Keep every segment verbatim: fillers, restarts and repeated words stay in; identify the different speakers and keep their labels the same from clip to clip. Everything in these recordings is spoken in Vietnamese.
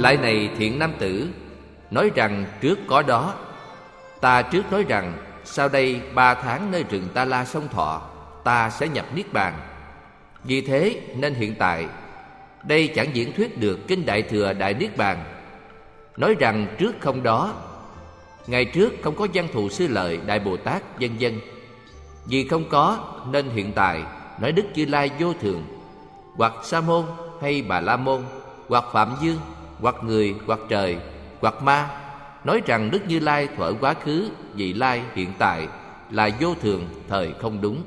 Speaker 1: Lại này thiện nam tử, nói rằng trước có đó. Ta trước nói rằng sau đây ba tháng nơi rừng Ta La Sông Thọ, ta sẽ nhập niết bàn. Vì thế nên hiện tại đây chẳng diễn thuyết được kinh Đại Thừa Đại Niết Bàn. Nói rằng trước không đó, ngày trước không có Văn Thù Sư Lợi Đại Bồ Tát vân vân. Vì không có nên hiện tại nói Đức Như Lai vô thường, hoặc Sa Môn hay Bà La Môn, hoặc Phạm Dương, hoặc người, hoặc trời, hoặc ma, nói rằng Đức Như Lai thuở quá khứ, vị lai, hiện tại là vô thường, thời không đúng.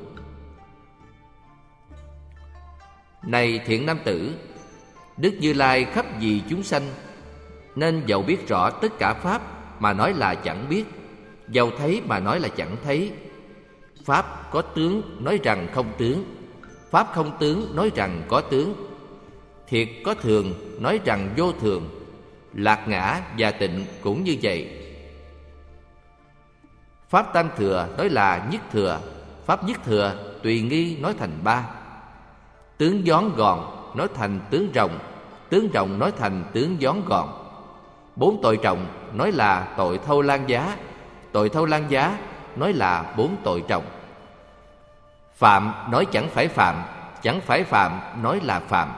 Speaker 1: Này thiện nam tử, Đức Như Lai khắp vì chúng sanh, nên dầu biết rõ tất cả pháp mà nói là chẳng biết, dầu thấy mà nói là chẳng thấy. Pháp có tướng nói rằng không tướng, pháp không tướng nói rằng có tướng. Thiệt có thường nói rằng vô thường, lạc ngã và tịnh cũng như vậy. Pháp tam thừa nói là nhất thừa, pháp nhất thừa tùy nghi nói thành ba. Tướng gión gòn nói thành tướng rộng, tướng rộng nói thành tướng gión gòn. Bốn tội trọng nói là tội thâu lan giá, tội thâu lan giá nói là bốn tội trọng. Phạm nói chẳng phải phạm, chẳng phải phạm nói là phạm.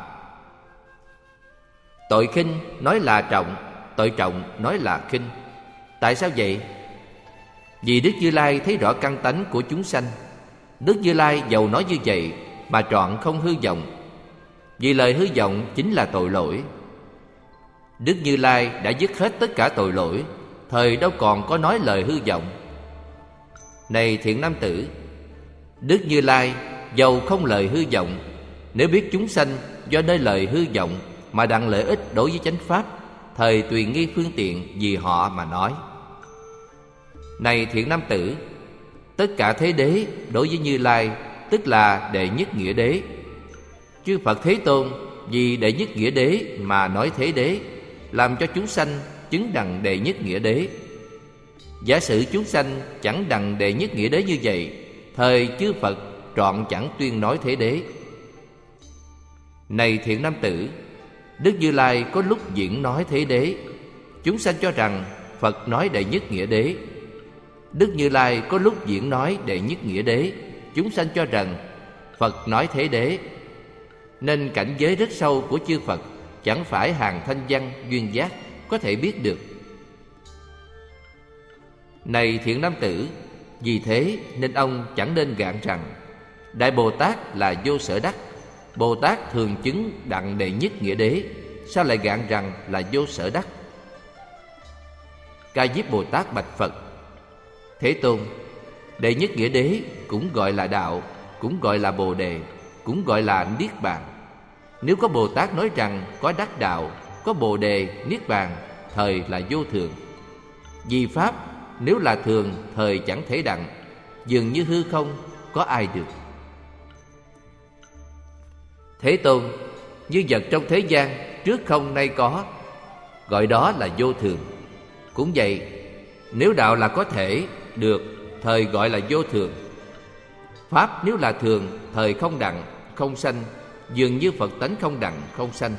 Speaker 1: Tội khinh nói là trọng, tội trọng nói là khinh. Tại sao vậy? Vì Đức Như Lai thấy rõ căn tánh của chúng sanh. Đức Như Lai dầu nói như vậy mà trọn không hư vọng, vì lời hư vọng chính là tội lỗi. Đức Như Lai đã dứt hết tất cả tội lỗi, thời đâu còn có nói lời hư vọng. Này thiện nam tử, Đức Như Lai dầu không lời hư vọng, nếu biết chúng sanh do nơi lời hư vọng mà đặng lợi ích đối với chánh pháp, thời tùy nghi phương tiện vì họ mà nói. Này thiện nam tử, tất cả thế đế đối với Như Lai tức là đệ nhất nghĩa đế. Chư Phật Thế Tôn vì đệ nhất nghĩa đế mà nói thế đế, làm cho chúng sanh chứng đặng đệ nhất nghĩa đế. Giả sử chúng sanh chẳng đặng đệ nhất nghĩa đế như vậy, thời chư Phật trọn chẳng tuyên nói thế đế. Này thiện nam tử, Đức Như Lai có lúc diễn nói thế đế, chúng sanh cho rằng Phật nói đệ nhất nghĩa đế. Đức Như Lai có lúc diễn nói đệ nhất nghĩa đế, chúng sanh cho rằng Phật nói thế đế. Nên cảnh giới rất sâu của chư Phật chẳng phải hàng thanh văn duyên giác có thể biết được. Này thiện nam tử, vì thế nên ông chẳng nên gạn rằng Đại Bồ Tát là vô sở đắc, Bồ Tát thường chứng đặng đệ nhất nghĩa đế, sao lại gạn rằng là vô sở đắc? Ca Diếp Bồ Tát bạch Phật: Thế Tôn, đệ nhất nghĩa đế cũng gọi là đạo, cũng gọi là Bồ Đề, cũng gọi là Niết Bàn. Nếu có Bồ Tát nói rằng có đắc đạo, có Bồ Đề, Niết Bàn, thời là vô thường. Vì Pháp nếu là thường, thời chẳng thể đặng, dường như hư không, có ai được. Thế Tôn, như vật trong thế gian, trước không nay có, gọi đó là vô thường. Cũng vậy, nếu đạo là có thể, được, thời gọi là vô thường. Pháp nếu là thường, thời không đặng, không sanh, dường như Phật tánh không đặng, không sanh.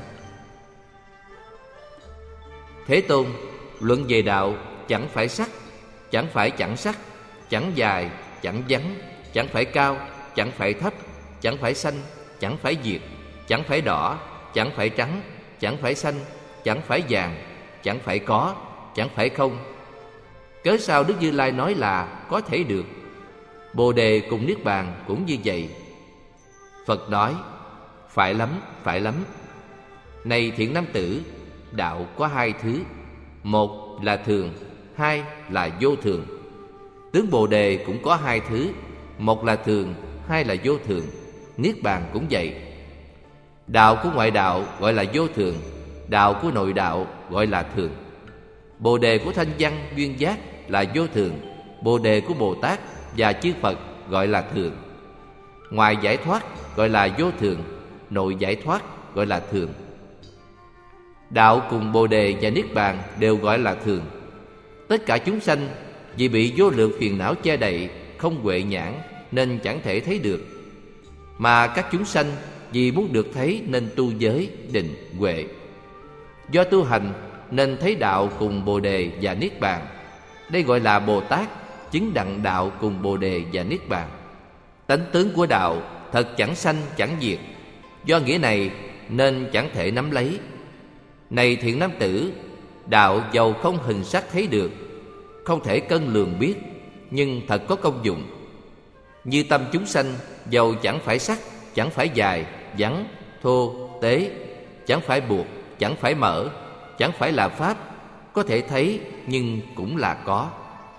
Speaker 1: Thế Tôn, luận về đạo chẳng phải sắc, chẳng phải chẳng sắc, chẳng dài, chẳng vắng, chẳng phải cao, chẳng phải thấp, chẳng phải xanh, chẳng phải diệt, chẳng phải đỏ, chẳng phải trắng, chẳng phải xanh, chẳng phải vàng, chẳng phải có, chẳng phải không. Cớ sao Đức Như Lai nói là có thể được? Bồ Đề cùng Niết Bàn cũng như vậy. Phật nói: phải lắm, phải lắm. Này thiện nam tử, đạo có hai thứ, một là thường, hai là vô thường. Tướng Bồ Đề cũng có hai thứ, một là thường, hai là vô thường. Niết Bàn cũng vậy. Đạo của ngoại đạo gọi là vô thường, đạo của nội đạo gọi là thường. Bồ Đề của thanh văn duyên giác là vô thường, Bồ Đề của Bồ Tát và chư Phật gọi là thường. Ngoài giải thoát gọi là vô thường, nội giải thoát gọi là thường. Đạo cùng Bồ Đề và Niết Bàn đều gọi là thường. Tất cả chúng sanh vì bị vô lượng phiền não che đậy, không huệ nhãn nên chẳng thể thấy được. Mà các chúng sanh vì muốn được thấy nên tu giới, định, huệ. Do tu hành nên thấy đạo cùng Bồ Đề và Niết Bàn. Đây gọi là Bồ Tát chứng đặng đạo cùng Bồ Đề và Niết Bàn. Tánh tướng của đạo thật chẳng sanh chẳng diệt, do nghĩa này nên chẳng thể nắm lấy. Này thiện nam tử, đạo dầu không hình sắc thấy được, không thể cân lường biết, nhưng thật có công dụng. Như tâm chúng sanh dầu chẳng phải sắc, chẳng phải dài, vắn, thô, tế, chẳng phải buộc, chẳng phải mở, chẳng phải là pháp, có thể thấy nhưng cũng là có.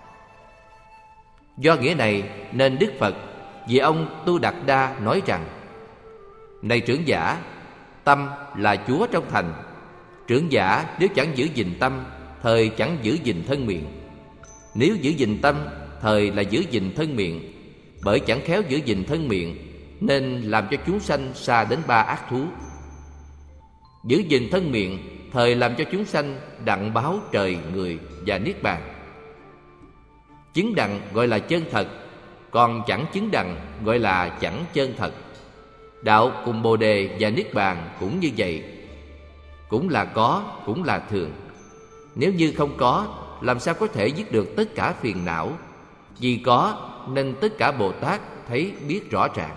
Speaker 1: Do nghĩa này nên Đức Phật vì ông Tu Đạt Đa nói rằng: Này trưởng giả, tâm là chúa trong thành. Trưởng giả nếu chẳng giữ gìn tâm, thời chẳng giữ gìn thân miệng. Nếu giữ gìn tâm, thời là giữ gìn thân miệng. Bởi chẳng khéo giữ gìn thân miệng, nên làm cho chúng sanh xa đến ba ác thú. Giữ gìn thân miệng, thời làm cho chúng sanh đặng báo trời, người và Niết Bàn. Chứng đặng gọi là chân thật, còn chẳng chứng đặng gọi là chẳng chân thật. Đạo cùng Bồ Đề và Niết Bàn cũng như vậy, cũng là có, cũng là thường. Nếu như không có, làm sao có thể dứt được tất cả phiền não? Vì có nên tất cả Bồ Tát thấy biết rõ ràng.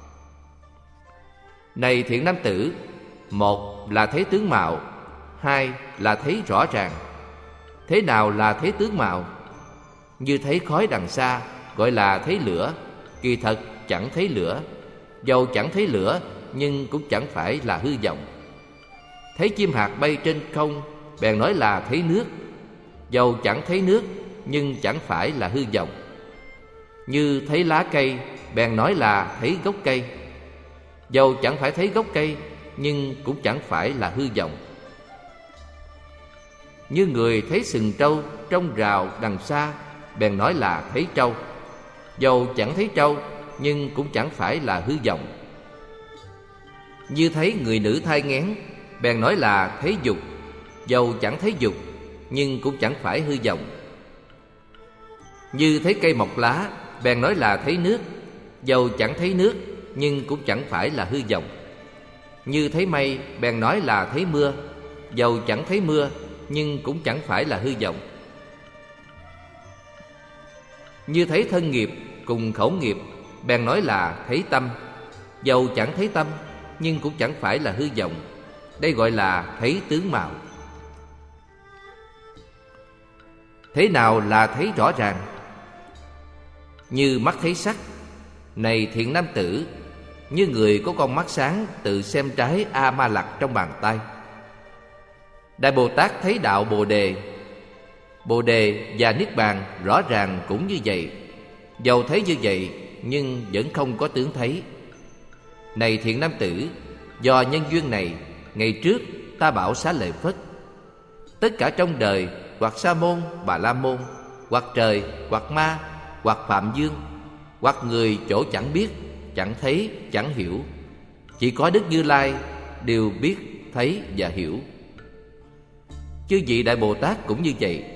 Speaker 1: Này thiện nam tử, một là thấy tướng mạo, hai là thấy rõ ràng. Thế nào là thấy tướng mạo? Như thấy khói đằng xa gọi là thấy lửa, kỳ thật chẳng thấy lửa. Dầu chẳng thấy lửa, nhưng cũng chẳng phải là hư vọng. Thấy chim hạt bay trên không, bèn nói là thấy nước. Dầu chẳng thấy nước, nhưng chẳng phải là hư vọng. Như thấy lá cây, bèn nói là thấy gốc cây. Dầu chẳng phải thấy gốc cây, nhưng cũng chẳng phải là hư vọng. Như người thấy sừng trâu trong rào đằng xa, bèn nói là thấy trâu. Dầu chẳng thấy trâu, nhưng cũng chẳng phải là hư vọng. Như thấy người nữ thai nghén, bèn nói là thấy dục. Dầu chẳng thấy dục, nhưng cũng chẳng phải hư vọng. Như thấy cây mọc lá, bèn nói là thấy nước. Dầu chẳng thấy nước, nhưng cũng chẳng phải là hư vọng. Như thấy mây, bèn nói là thấy mưa. Dầu chẳng thấy mưa, nhưng cũng chẳng phải là hư vọng. Như thấy thân nghiệp cùng khẩu nghiệp, bèn nói là thấy tâm. Dầu chẳng thấy tâm, nhưng cũng chẳng phải là hư vọng. Đây gọi là thấy tướng mạo. Thế nào là thấy rõ ràng? Như mắt thấy sắc. Này thiện nam tử, như người có con mắt sáng tự xem trái A Ma Lặc trong bàn tay. Đại Bồ Tát thấy đạo Bồ Đề, Bồ Đề và Niết Bàn rõ ràng cũng như vậy. Dầu thấy như vậy, nhưng vẫn không có tướng thấy. Này thiện nam tử, do nhân duyên này, ngày trước ta bảo Xá Lợi Phất: tất cả trong đời, hoặc Sa môn, Bà La môn, hoặc trời, hoặc ma, hoặc Phạm Dương, hoặc người chỗ chẳng biết, chẳng thấy, chẳng hiểu, chỉ có Đức Như Lai đều biết, thấy và hiểu. Chư vị Đại Bồ Tát cũng như vậy.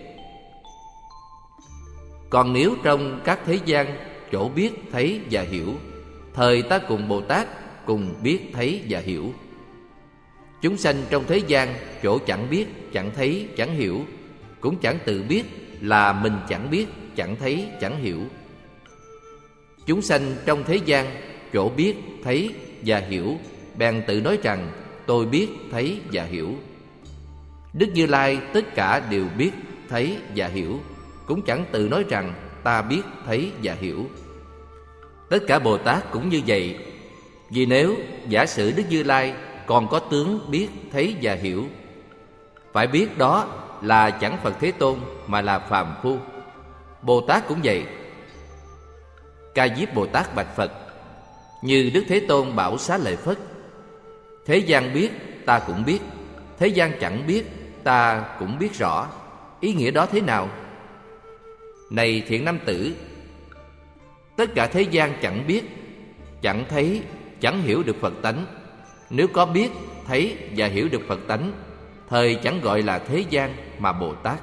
Speaker 1: Còn nếu trong các thế gian chỗ biết, thấy và hiểu, thời ta cùng Bồ Tát cùng biết, thấy và hiểu. Chúng sanh trong thế gian chỗ chẳng biết, chẳng thấy, chẳng hiểu, cũng chẳng tự biết là mình chẳng biết, chẳng thấy, chẳng hiểu. Chúng sanh trong thế gian chỗ biết, thấy và hiểu, bèn tự nói rằng tôi biết, thấy và hiểu. Đức Như Lai tất cả đều biết, thấy và hiểu, cũng chẳng tự nói rằng ta biết, thấy và hiểu. Tất cả Bồ Tát cũng như vậy. Vì nếu giả sử Đức Như Lai còn có tướng biết, thấy và hiểu, phải biết đó là chẳng Phật Thế Tôn mà là phàm phu. Bồ Tát cũng vậy. Ca Diếp Bồ Tát bạch Phật: như Đức Thế Tôn bảo Xá Lợi Phất: thế gian biết ta cũng biết, thế gian chẳng biết ta cũng biết rõ. Ý nghĩa đó thế nào? Này thiện nam tử, tất cả thế gian chẳng biết, chẳng thấy, chẳng hiểu được Phật tánh. Nếu có biết, thấy và hiểu được Phật tánh, thời chẳng gọi là thế gian mà Bồ Tát.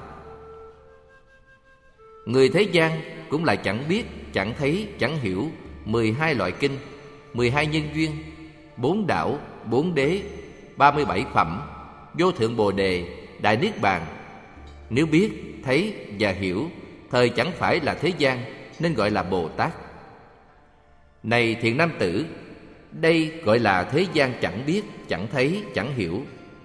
Speaker 1: Người thế gian cũng là chẳng biết, chẳng thấy, chẳng hiểu mười hai loại kinh, mười hai nhân duyên, bốn đảo, bốn đế, ba mươi bảy phẩm, vô thượng Bồ Đề, Đại Niết Bàn. Nếu biết, thấy và hiểu, thời chẳng phải là thế gian, nên gọi là Bồ Tát. Này thiện nam tử, đây gọi là thế gian chẳng biết, chẳng thấy, chẳng hiểu.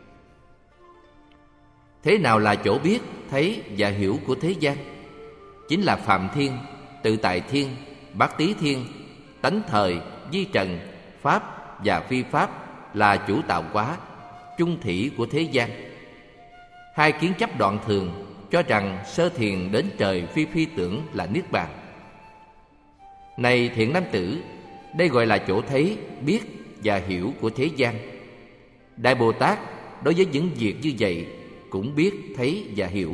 Speaker 1: Thế nào là chỗ biết, thấy và hiểu của thế gian? Chính là Phạm Thiên, Tự Tại Thiên, Bát Tý Thiên, Tánh Thời, Vi Trần, Pháp và Phi Pháp là chủ tạo hóa, chung thủy của thế gian. Hai kiến chấp đoạn thường cho rằng sơ thiền đến trời phi phi tưởng là Niết Bàn. Này thiện nam tử, đây gọi là chỗ thấy, biết và hiểu của thế gian. Đại Bồ Tát đối với những việc như vậy cũng biết, thấy và hiểu.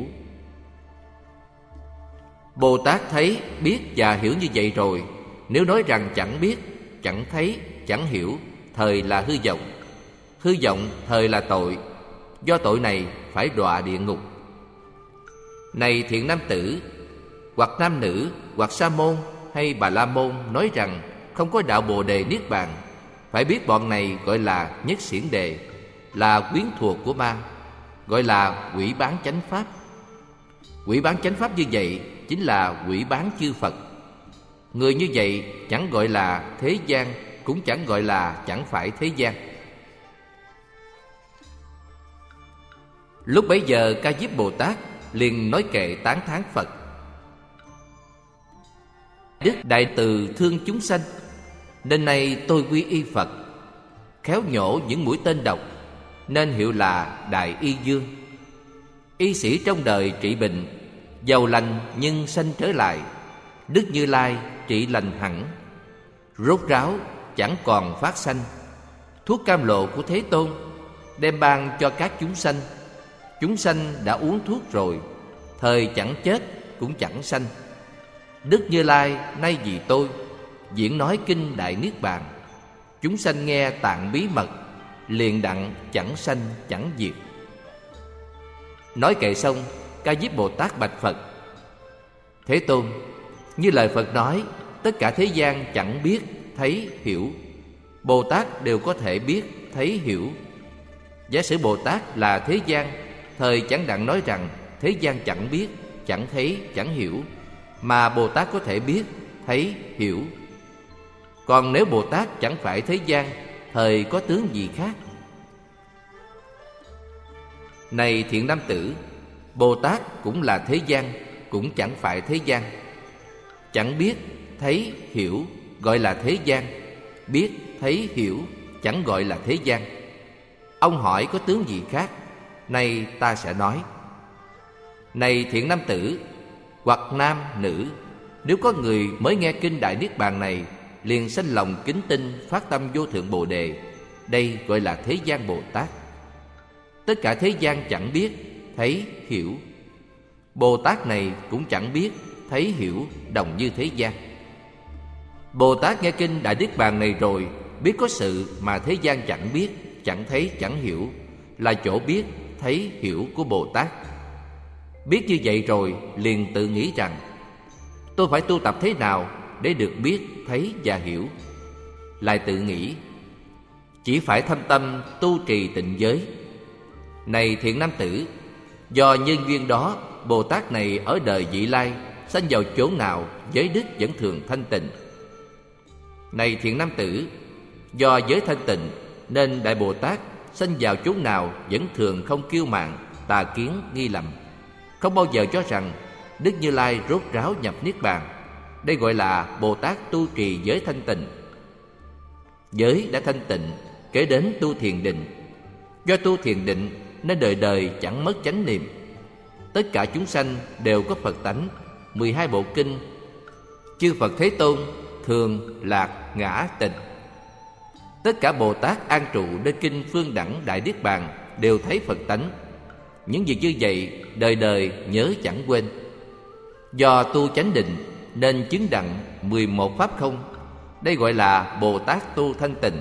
Speaker 1: Bồ Tát thấy, biết và hiểu như vậy rồi, nếu nói rằng chẳng biết, chẳng thấy, chẳng hiểu, thời là hư vọng. Hư vọng thời là tội, do tội này phải đọa địa ngục. Này thiện nam tử, hoặc nam nữ, hoặc sa môn hay bà la môn nói rằng không có đạo Bồ Đề Niết Bàn, phải biết bọn này gọi là nhất xiển đề, là quyến thuộc của ma, gọi là quỷ bán chánh pháp. Quỷ bán chánh pháp như vậy chính là quỷ bán chư Phật. Người như vậy chẳng gọi là thế gian, cũng chẳng gọi là chẳng phải thế gian. Lúc bấy giờ Ca Diếp Bồ Tát liền nói kệ tán thán Phật: Đức Đại Từ thương chúng sanh, nên nay tôi quy y Phật, khéo nhổ những mũi tên độc, nên hiệu là Đại Y Dương. Y sĩ trong đời trị bệnh, giàu lành nhưng sanh trở lại. Đức Như Lai trị lành hẳn, rốt ráo chẳng còn phát sanh. Thuốc cam lộ của Thế Tôn đem ban cho các chúng sanh. Chúng sanh đã uống thuốc rồi, thời chẳng chết cũng chẳng sanh. Đức Như Lai nay vì tôi diễn nói kinh Đại Niết Bàn. Chúng sanh nghe tạng bí mật, liền đặng chẳng sanh chẳng diệt. Nói kệ xong, Ca Diếp Bồ Tát bạch Phật: Thế Tôn, như lời Phật nói, tất cả thế gian chẳng biết, thấy, hiểu. Bồ Tát đều có thể biết, thấy, hiểu. Giả sử Bồ Tát là thế gian, thời chẳng đặng nói rằng thế gian chẳng biết, chẳng thấy, chẳng hiểu, mà Bồ Tát có thể biết, thấy, hiểu. Còn nếu Bồ Tát chẳng phải thế gian, thời có tướng gì khác? Này thiện nam tử, Bồ Tát cũng là thế gian, cũng chẳng phải thế gian. Chẳng biết, thấy, hiểu gọi là thế gian. Biết, thấy, hiểu chẳng gọi là thế gian. Ông hỏi có tướng gì khác? Nay ta sẽ nói. Này thiện nam tử, hoặc nam, nữ, nếu có người mới nghe kinh Đại Niết Bàn này, liền sanh lòng kính tinh, phát tâm vô thượng Bồ Đề, đây gọi là thế gian Bồ Tát. Tất cả thế gian chẳng biết, thấy, hiểu. Bồ Tát này cũng chẳng biết, thấy, hiểu đồng như thế gian. Bồ Tát nghe kinh Đại Niết Bàn này rồi, biết có sự mà thế gian chẳng biết, chẳng thấy, chẳng hiểu, là chỗ biết, thấy, hiểu của Bồ Tát. Biết như vậy rồi, liền tự nghĩ rằng tôi phải tu tập thế nào để được biết, thấy và hiểu. Lại tự nghĩ chỉ phải thâm tâm tu trì tịnh giới. Này thiện nam tử, do nhân duyên đó, Bồ Tát này ở đời vị lai sanh vào chỗ nào giới đức vẫn thường thanh tịnh. Này thiện nam tử, do giới thanh tịnh nên Đại Bồ Tát sanh vào chỗ nào vẫn thường không kiêu mạn, tà kiến, nghi lầm, không bao giờ cho rằng Đức Như Lai rốt ráo nhập Niết Bàn. Đây gọi là Bồ Tát tu trì giới thanh tịnh. Giới đã thanh tịnh, kể đến tu thiền định. Do tu thiền định nên đời đời chẳng mất chánh niệm. Tất cả chúng sanh đều có Phật tánh. Mười hai bộ kinh, chư Phật Thế Tôn thường, lạc, ngã, tịch. Tất cả Bồ Tát an trụ nơi kinh Phương Đẳng Đại Niết Bàn đều thấy Phật tánh. Những việc như vậy đời đời nhớ chẳng quên. Do tu chánh định nên chứng đặng mười một pháp không. Đây gọi là Bồ Tát tu thanh tịnh.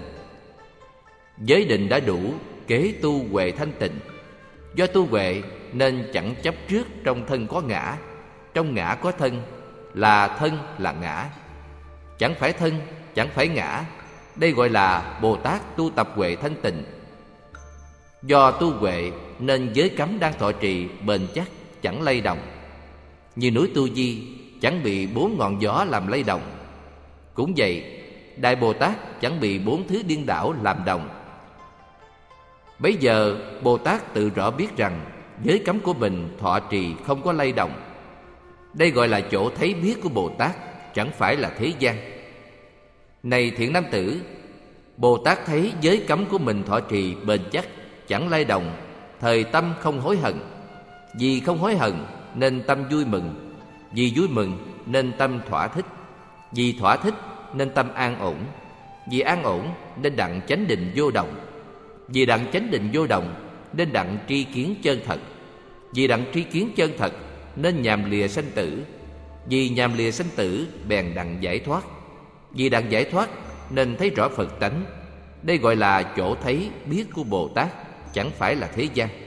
Speaker 1: Giới định đã đủ, kế tu huệ thanh tịnh. Do tu huệ nên chẳng chấp trước trong thân có ngã, trong ngã có thân, là thân là ngã. Chẳng phải thân, chẳng phải ngã. Đây gọi là Bồ Tát tu tập huệ thanh tịnh. Do tu huệ nên giới cấm đang thọ trì bền chắc, chẳng lay động. Như núi Tu Di chẳng bị bốn ngọn gió làm lay động. Cũng vậy, Đại Bồ Tát chẳng bị bốn thứ điên đảo làm động. Bấy giờ Bồ Tát tự rõ biết rằng giới cấm của mình thọ trì không có lay động. Đây gọi là chỗ thấy biết của Bồ Tát, chẳng phải là thế gian. Này thiện nam tử, Bồ Tát thấy giới cấm của mình thọ trì bền chắc, chẳng lay động, thời tâm không hối hận. Vì không hối hận nên tâm vui mừng, vì vui mừng nên tâm thỏa thích, vì thỏa thích nên tâm an ổn, vì an ổn nên đặng chánh định vô động, vì đặng chánh định vô động nên đặng tri kiến chân thật, vì đặng tri kiến chân thật nên nhàm lìa sanh tử, vì nhàm lìa sanh tử bèn đặng giải thoát, vì đặng giải thoát nên thấy rõ Phật tánh. Đây gọi là chỗ thấy biết của Bồ Tát, chẳng phải là thế gian.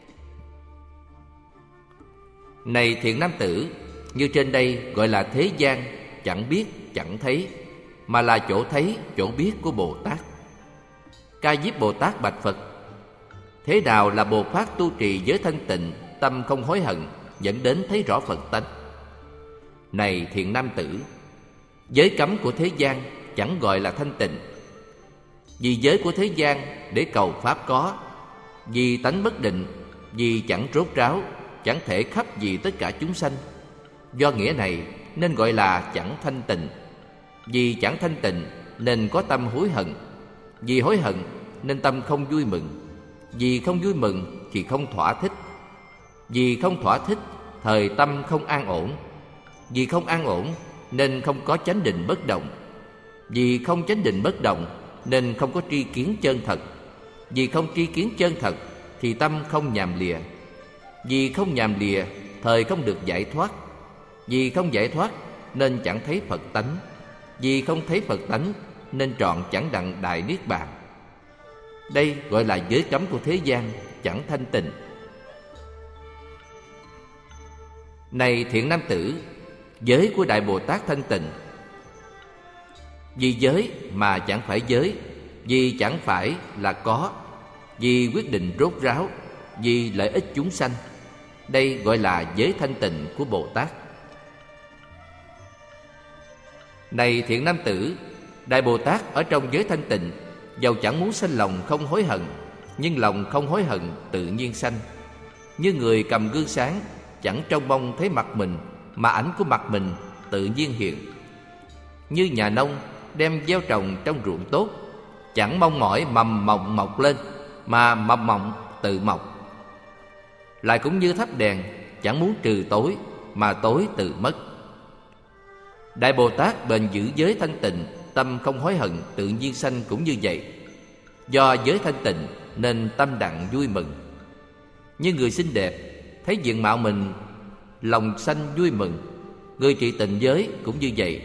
Speaker 1: Này thiện nam tử, như trên đây gọi là thế gian, chẳng biết, chẳng thấy, mà là chỗ thấy, chỗ biết của Bồ Tát. Ca Diếp Bồ Tát bạch Phật: thế nào là Bồ Tát tu trì giới thanh tịnh, tâm không hối hận, dẫn đến thấy rõ Phật tánh? Này thiện nam tử, giới cấm của thế gian chẳng gọi là thanh tịnh. Vì giới của thế gian để cầu pháp có, vì tánh bất định, vì chẳng rốt ráo, chẳng thể khắp vì tất cả chúng sanh. Do nghĩa này nên gọi là chẳng thanh tịnh. Vì chẳng thanh tịnh nên có tâm hối hận, vì hối hận nên tâm không vui mừng, vì không vui mừng thì không thỏa thích, vì không thỏa thích thời tâm không an ổn, vì không an ổn nên không có chánh định bất động, vì không chánh định bất động nên không có tri kiến chân thật, vì không tri kiến chân thật thì tâm không nhàm lìa, vì không nhàm lìa thời không được giải thoát, vì không giải thoát nên chẳng thấy Phật tánh, vì không thấy Phật tánh nên trọn chẳng đặng đại niết bàn. Đây gọi là giới cấm của thế gian, chẳng thanh tịnh. Này thiện nam tử, giới của Đại Bồ Tát thanh tịnh. Vì giới mà chẳng phải giới, vì chẳng phải là có, vì quyết định rốt ráo, vì lợi ích chúng sanh. Đây gọi là giới thanh tịnh của Bồ Tát. Này thiện nam tử, Đại Bồ Tát ở trong giới thanh tịnh, dầu chẳng muốn sanh lòng không hối hận, nhưng lòng không hối hận tự nhiên sanh. Như người cầm gương sáng, chẳng trông mong thấy mặt mình, mà ảnh của mặt mình tự nhiên hiện. Như nhà nông đem gieo trồng trong ruộng tốt, chẳng mong mỏi mầm mộng mọc lên, mà mầm mộng tự mọc. Lại cũng như thắp đèn, chẳng muốn trừ tối, mà tối tự mất. Đại Bồ Tát bền giữ giới thanh tịnh, tâm không hối hận tự nhiên sanh cũng như vậy. Do giới thanh tịnh nên tâm đặng vui mừng. Như người xinh đẹp thấy diện mạo mình, lòng sanh vui mừng. Người trì tịnh giới cũng như vậy.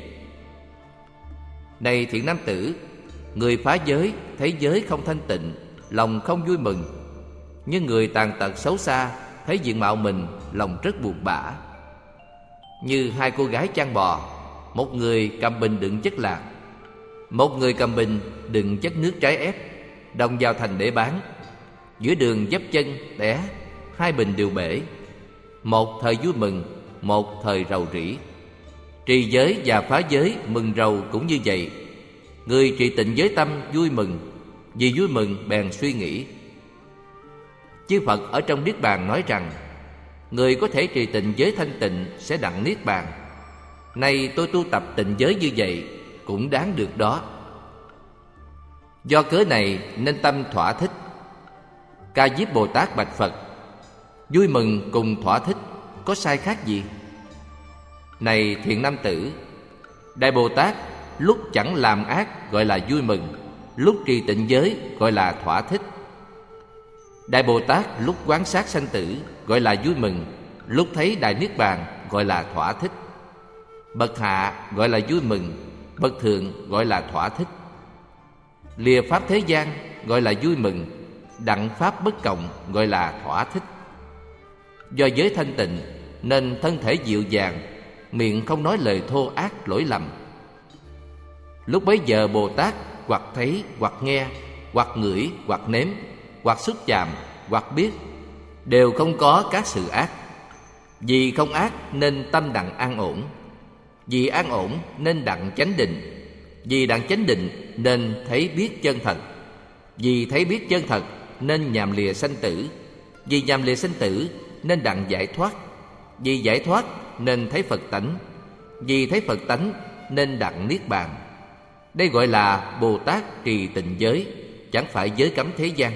Speaker 1: Này thiện nam tử, người phá giới thấy giới không thanh tịnh, lòng không vui mừng. Như người tàn tật xấu xa thấy diện mạo mình, lòng rất buồn bã. Như hai cô gái chăn bò, một người cầm bình đựng chất lạc, một người cầm bình đựng chất nước trái ép, đồng vào thành để bán. Giữa đường dấp chân té, hai bình đều bể. Một thời vui mừng, một thời rầu rĩ. Trì giới và phá giới mừng rầu cũng như vậy. Người trì tịnh giới tâm vui mừng, vì vui mừng bèn suy nghĩ. Chư Phật ở trong Niết Bàn nói rằng, người có thể trì tịnh giới thanh tịnh sẽ đặng Niết Bàn. Nay tôi tu tập tịnh giới như vậy cũng đáng được đó. Do cớ này nên tâm thỏa thích. Ca Diếp Bồ Tát bạch Phật: vui mừng cùng thỏa thích có sai khác gì? Này thiện nam tử, Đại Bồ Tát lúc chẳng làm ác gọi là vui mừng, lúc trì tịnh giới gọi là thỏa thích. Đại Bồ Tát lúc quán sát sanh tử gọi là vui mừng, lúc thấy Đại Niết Bàn gọi là thỏa thích. Bậc hạ gọi là vui mừng, bậc thượng gọi là thỏa thích. Lìa pháp thế gian gọi là vui mừng, đặng pháp bất cộng gọi là thỏa thích. Do giới thanh tịnh nên thân thể dịu dàng, miệng không nói lời thô ác lỗi lầm. Lúc bấy giờ Bồ Tát hoặc thấy, hoặc nghe, hoặc ngửi, hoặc nếm, hoặc xúc chạm, hoặc biết, đều không có các sự ác. Vì không ác nên tâm đặng an ổn. Vì an ổn nên đặng chánh định. Vì đặng chánh định nên thấy biết chân thật. Vì thấy biết chân thật nên nhàm lìa sanh tử. Vì nhàm lìa sanh tử nên đặng giải thoát. Vì giải thoát nên thấy Phật tánh. Vì thấy Phật tánh nên đặng niết bàn. Đây gọi là Bồ Tát trì tịnh giới, chẳng phải giới cấm thế gian.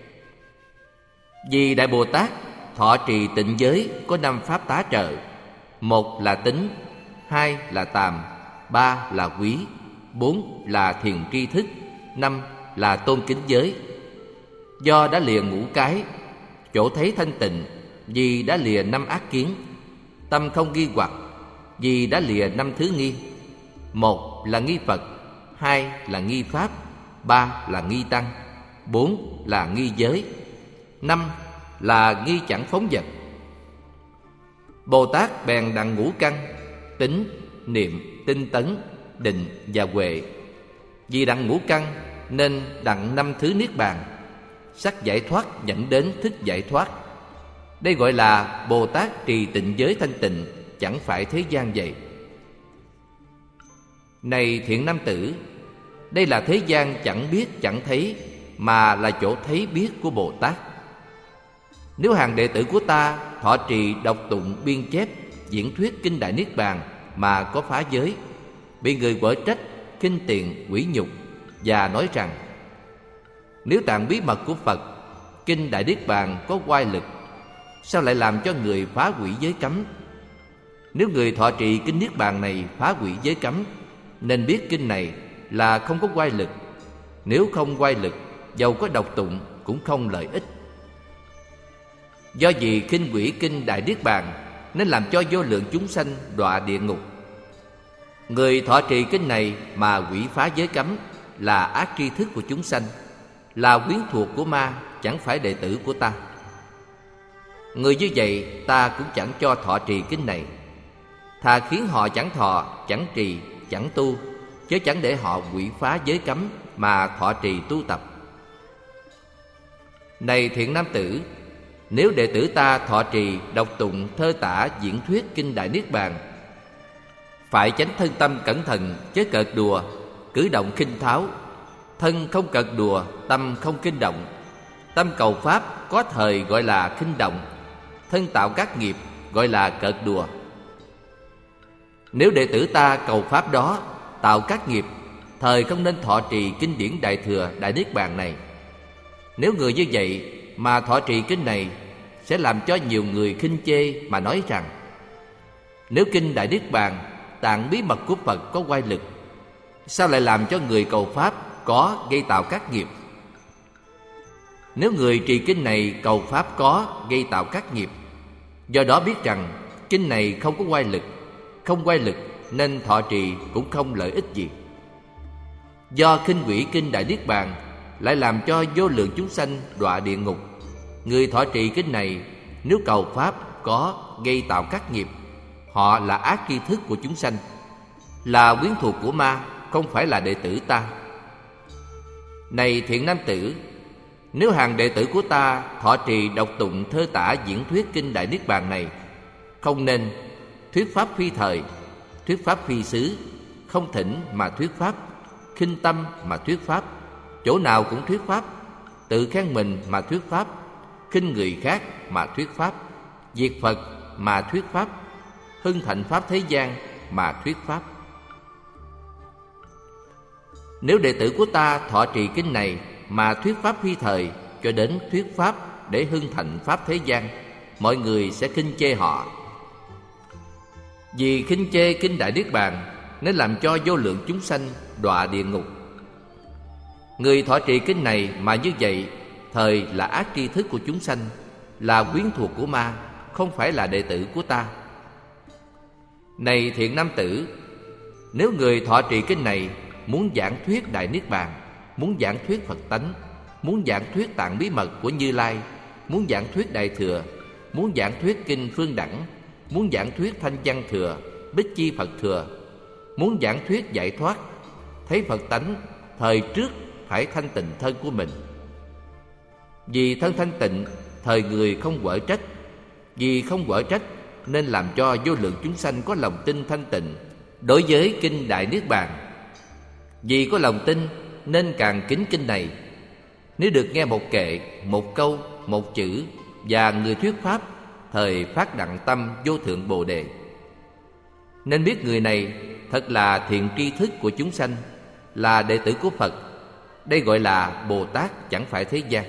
Speaker 1: Vì Đại Bồ Tát thọ trì tịnh giới có năm pháp tá trợ. Một là tính, hai là tàm, ba là quý, bốn là thiền tri thức, năm là tôn kính giới. Do đã lìa ngũ cái, chỗ thấy thanh tịnh, vì đã lìa năm ác kiến, tâm không nghi hoặc, vì đã lìa năm thứ nghi. Một là nghi Phật, hai là nghi Pháp, ba là nghi Tăng, bốn là nghi giới, năm là nghi chẳng phóng dật. Bồ Tát bèn đặng ngũ căn, tính, niệm, tinh tấn, định và huệ. Vì đặng ngũ căn nên đặng năm thứ niết bàn. Sắc giải thoát dẫn đến thức giải thoát. Đây gọi là Bồ Tát trì tịnh giới thanh tịnh, chẳng phải thế gian vậy. Này thiện nam tử, đây là thế gian chẳng biết chẳng thấy, mà là chỗ thấy biết của Bồ Tát. Nếu hàng đệ tử của ta thọ trì đọc tụng biên chép diễn thuyết kinh Đại Niết Bàn mà có phá giới, bị người quở trách, khinh tiền, quỷ nhục và nói rằng: nếu tạng bí mật của Phật, kinh Đại Niết Bàn có oai lực, sao lại làm cho người phá hủy giới cấm? Nếu người thọ trì kinh Niết Bàn này phá hủy giới cấm, nên biết kinh này là không có oai lực. Nếu không oai lực, dầu có đọc tụng cũng không lợi ích. Do vì khinh hủy kinh Đại Niết Bàn nên làm cho vô lượng chúng sanh đọa địa ngục. Người thọ trì kinh này mà hủy phá giới cấm là ác tri thức của chúng sanh, là quyến thuộc của ma, chẳng phải đệ tử của ta. Người như vậy ta cũng chẳng cho thọ trì kinh này. Thà khiến họ chẳng thọ, chẳng trì, chẳng tu, chứ chẳng để họ hủy phá giới cấm mà thọ trì tu tập. Này thiện nam tử, nếu đệ tử ta thọ trì đọc tụng thơ tả diễn thuyết kinh Đại Niết Bàn, phải chánh thân tâm cẩn thận, chớ cợt đùa, cử động khinh tháo. Thân không cợt đùa, tâm không kinh động. Tâm cầu pháp có thời gọi là khinh động, thân tạo các nghiệp gọi là cợt đùa. Nếu đệ tử ta cầu pháp đó tạo các nghiệp, thời không nên thọ trì kinh điển Đại Thừa Đại Niết Bàn này. Nếu người như vậy mà thọ trì kinh này, sẽ làm cho nhiều người khinh chê mà nói rằng: nếu kinh Đại Niết Bàn, tạng bí mật của Phật có oai lực, sao lại làm cho người cầu pháp có gây tạo các nghiệp? Nếu người trì kinh này cầu pháp có gây tạo các nghiệp, do đó biết rằng kinh này không có oai lực. Không oai lực nên thọ trì cũng không lợi ích gì. Do khinh hủy kinh Đại Niết Bàn lại làm cho vô lượng chúng sanh đọa địa ngục. Người thọ trì kinh này nếu cầu pháp có gây tạo các nghiệp, họ là ác tri thức của chúng sanh, là quyến thuộc của ma, không phải là đệ tử ta. Này thiện nam tử, nếu hàng đệ tử của ta thọ trì đọc tụng thơ tả diễn thuyết kinh Đại Niết Bàn này, không nên thuyết pháp phi thời, thuyết pháp phi xứ, không thỉnh mà thuyết pháp, khinh tâm mà thuyết pháp, chỗ nào cũng thuyết pháp, tự khen mình mà thuyết pháp, khinh người khác mà thuyết pháp, diệt Phật mà thuyết pháp, hưng thịnh pháp thế gian mà thuyết pháp. Nếu đệ tử của ta thọ trì kinh này mà thuyết pháp phi thời cho đến thuyết pháp để hưng thịnh pháp thế gian, mọi người sẽ khinh chê họ. Vì khinh chê kinh Đại Niết Bàn nên làm cho vô lượng chúng sanh đọa địa ngục. Người thọ trì kinh này mà như vậy, thời là ác tri thức của chúng sanh, là quyến thuộc của ma, không phải là đệ tử của ta. Này thiện nam tử, nếu người thọ trì kinh này muốn giảng thuyết Đại Niết Bàn, muốn giảng thuyết Phật tánh, muốn giảng thuyết tạng bí mật của Như Lai, muốn giảng thuyết Đại Thừa, muốn giảng thuyết kinh Phương Đẳng, muốn giảng thuyết Thanh Văn Thừa, Bích Chi Phật Thừa, muốn giảng thuyết giải thoát, thấy Phật tánh, thời trước phải thanh tịnh thân của mình. Vì thân thanh tịnh thời người không quở trách. Vì không quở trách nên làm cho vô lượng chúng sanh có lòng tin thanh tịnh đối với kinh Đại Niết Bàn. Vì có lòng tin nên càng kính kinh này. Nếu được nghe một kệ, một câu, một chữ và người thuyết pháp, thời phát đặng tâm vô thượng Bồ Đề. Nên biết người này thật là thiện tri thức của chúng sanh, là đệ tử của Phật. Đây gọi là Bồ Tát chẳng phải thế gian.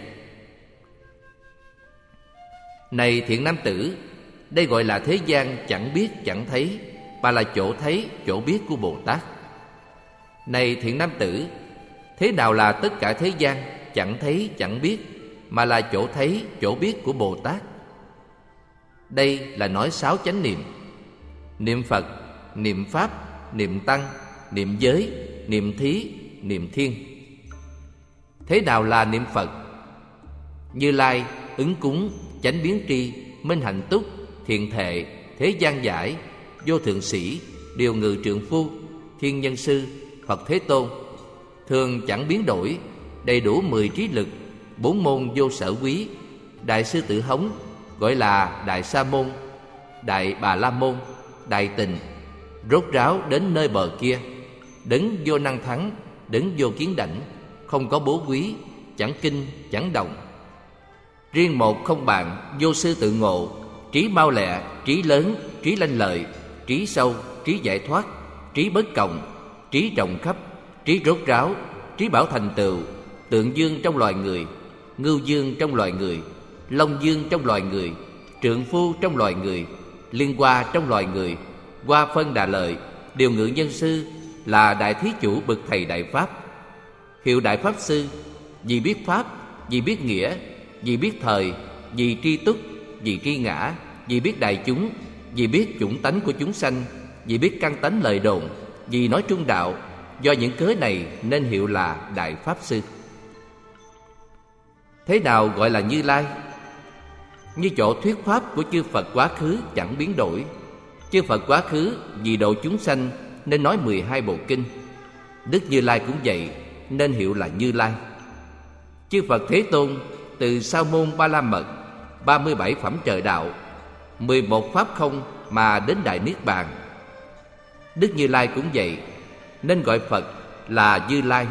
Speaker 1: Này thiện nam tử, đây gọi là thế gian chẳng biết chẳng thấy, mà là chỗ thấy chỗ biết của Bồ Tát. Này thiện nam tử, thế nào là tất cả thế gian chẳng thấy chẳng biết, mà là chỗ thấy chỗ biết của Bồ Tát? Đây là nói sáu chánh niệm: niệm Phật, niệm Pháp, niệm Tăng, niệm Giới, niệm Thí, niệm Thiên. Thế nào là niệm Phật? Như Lai, ứng cúng, chánh biến tri, minh hạnh túc, thiện thệ, thế gian giải, vô thượng sĩ, điều ngự trượng phu, thiên nhân sư, Phật Thế Tôn, thường chẳng biến đổi, đầy đủ mười trí lực, bốn môn vô sở quý, đại sư tử hống gọi là đại sa môn, đại bà la môn, đại tịnh, rốt ráo đến nơi bờ kia, đấng vô năng thắng, đấng vô kiến đảnh, không có bố quý, chẳng kinh chẳng đồng. Riêng một không bạn, vô sư tự ngộ, trí mau lẹ, trí lớn, trí lanh lợi, trí sâu, trí giải thoát, trí bất cộng, trí rộng khắp, trí rốt ráo, trí bảo thành tựu, tượng dương trong loài người, ngưu dương trong loài người, long dương trong loài người, trượng phu trong loài người, liên hoa trong loài người, hoa phân đà lợi, điều ngự nhân sư, là đại thí chủ bậc thầy đại pháp. Hiệu đại pháp sư, vì biết pháp, vì biết nghĩa, vì biết thời, vì tri túc, vì tri ngã, vì biết đại chúng, vì biết chủng tánh của chúng sanh, vì biết căn tánh lời đồn, vì nói trung đạo. Do những cớ này nên hiệu là đại pháp sư. Thế nào gọi là Như Lai? Như chỗ thuyết pháp của chư Phật quá khứ chẳng biến đổi. Chư Phật quá khứ vì độ chúng sanh nên nói mười hai bộ kinh. Đức Như Lai cũng vậy, nên hiệu là Như Lai. Chư Phật Thế Tôn từ Sa môn Ba La Mật, ba mươi bảy phẩm trời đạo, mười một pháp không mà đến Đại Niết Bàn. Đức Như Lai cũng vậy, nên gọi Phật là Như Lai.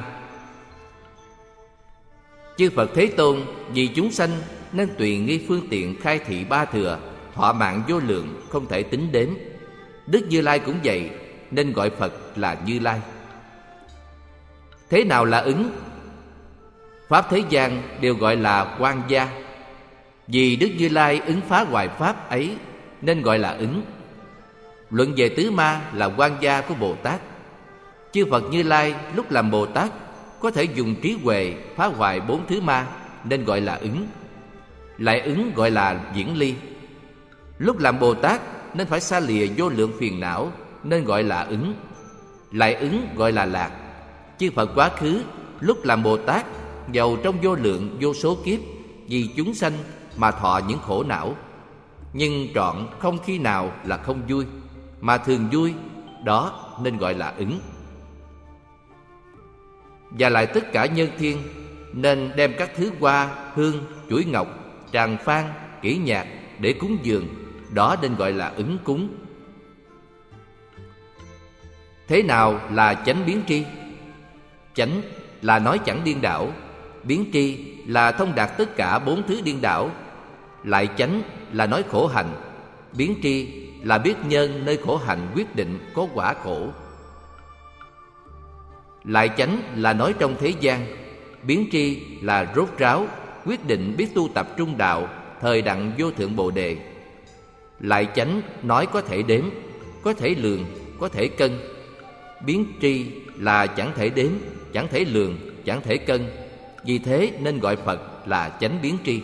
Speaker 1: Chư Phật Thế Tôn vì chúng sanh nên tùy nghi phương tiện khai thị ba thừa, thọ mạng vô lượng không thể tính đếm. Đức Như Lai cũng vậy, nên gọi Phật là Như Lai. Thế nào là ứng? Pháp thế gian đều gọi là quan gia. Vì Đức Như Lai ứng phá hoài pháp ấy nên gọi là ứng. Luận về tứ ma là quan gia của Bồ Tát. Chư Phật Như Lai lúc làm Bồ Tát có thể dùng trí huệ phá hoại bốn thứ ma nên gọi là ứng. Lại ứng gọi là diễn ly. Lúc làm Bồ Tát nên phải xa lìa vô lượng phiền não nên gọi là ứng. Lại ứng gọi là lạc. Chư Phật quá khứ lúc làm Bồ Tát dầu trong vô lượng vô số kiếp vì chúng sanh mà thọ những khổ não, nhưng trọn không khi nào là không vui, mà thường vui, đó nên gọi là ứng. Và lại tất cả nhân thiên nên đem các thứ hoa, hương, chuỗi ngọc, tràng phan, kỹ nhạc để cúng dường, đó nên gọi là ứng cúng. Thế nào là chánh biến tri? Chánh là nói chẳng điên đảo, biến tri là thông đạt tất cả bốn thứ điên đảo. Lại chánh là nói khổ hạnh, biến tri là biết nhân nơi khổ hạnh quyết định có quả khổ. Lại chánh là nói trong thế gian, biến tri là rốt ráo, quyết định biết tu tập trung đạo, thời đặng vô thượng Bồ Đề. Lại chánh nói có thể đếm, có thể lường, có thể cân. Biến tri là chẳng thể đếm, chẳng thể lường, chẳng thể cân. Vì thế nên gọi Phật là chánh biến tri.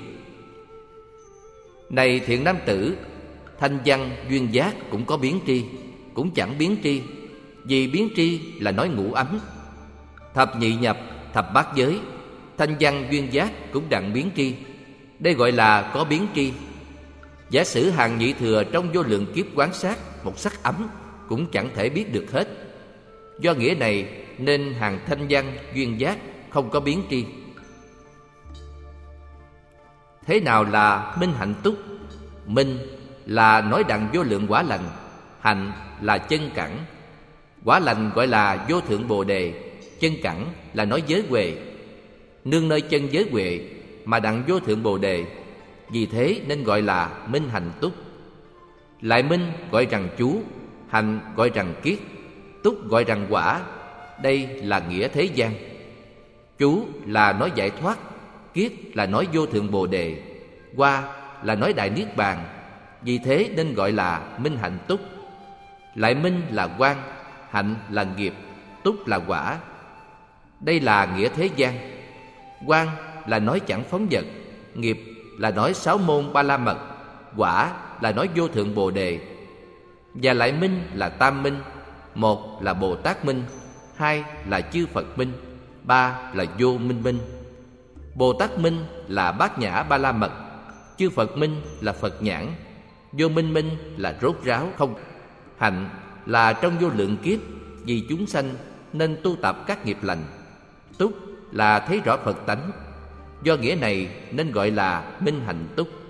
Speaker 1: Này thiện nam tử, thanh văn duyên giác cũng có biến tri, cũng chẳng biến tri. Vì biến tri là nói ngũ ấm. Thập nhị nhập, thập bát giới, thanh văn duyên giác cũng đặng biến tri. Đây gọi là có biến tri. Giả sử hàng nhị thừa trong vô lượng kiếp quán sát một sắc ấm cũng chẳng thể biết được hết. Do nghĩa này nên hàng thanh văn duyên giác không có biến tri. Thế nào là minh hạnh túc? Minh là nói đặng vô lượng quả lành, hạnh là chân cẳng. Quả lành gọi là vô thượng bồ đề, chân cẳng là nói giới huệ. Nương nơi chân giới huệ mà đặng vô thượng bồ đề, vì thế nên gọi là minh hạnh túc. Lại minh gọi rằng chú, hạnh gọi rằng kiết, túc gọi rằng quả. Đây là nghĩa thế gian. Chú là nói giải thoát, kiết là nói vô thượng bồ đề, hoa là nói đại niết bàn. Vì thế nên gọi là minh hạnh túc. Lại minh là quang, hạnh là nghiệp, túc là quả. Đây là nghĩa thế gian. Quang là nói chẳng phóng dật, nghiệp là nói sáu môn ba la mật, quả là nói vô thượng bồ đề. Và lại minh là tam minh. Một là Bồ Tát minh, hai là chư Phật minh, ba là vô minh minh. Bồ Tát minh là bát nhã ba la mật, chư Phật minh là Phật nhãn, vô minh minh là rốt ráo không. Hạnh là trong vô lượng kiếp vì chúng sanh nên tu tập các nghiệp lành. Túc là thấy rõ Phật tánh. Do nghĩa này nên gọi là minh hạnh túc.